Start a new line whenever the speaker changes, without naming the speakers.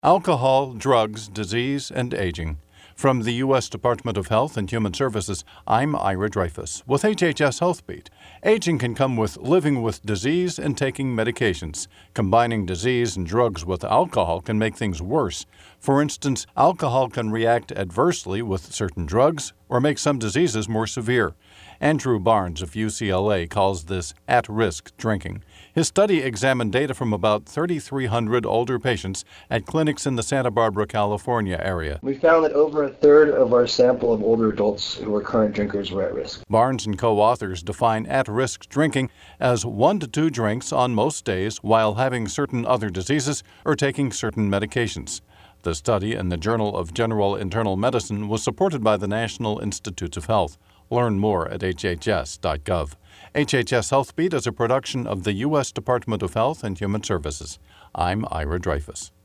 Alcohol, drugs, disease, and aging. From the U.S. Department of Health and Human Services, I'm Ira Dreyfus with HHS HealthBeat. Aging can come with living with disease and taking medications. Combining disease and drugs with alcohol can make things worse. For instance, alcohol can react adversely with certain drugs or make some diseases more severe. Andrew Barnes of UCLA calls this at-risk drinking. His study examined data from about 3,300 older patients at clinics in the Santa Barbara, California area.
We found that over a third of our sample of older adults who were current drinkers were at risk.
Barnes and co-authors define at-risk drinking as 1 to 2 drinks on most days while having certain other diseases or taking certain medications. The study in the Journal of General Internal Medicine was supported by the National Institutes of Health. Learn more at hhs.gov. HHS HealthBeat is a production of the U.S. Department of Health and Human Services. I'm Ira Dreyfus.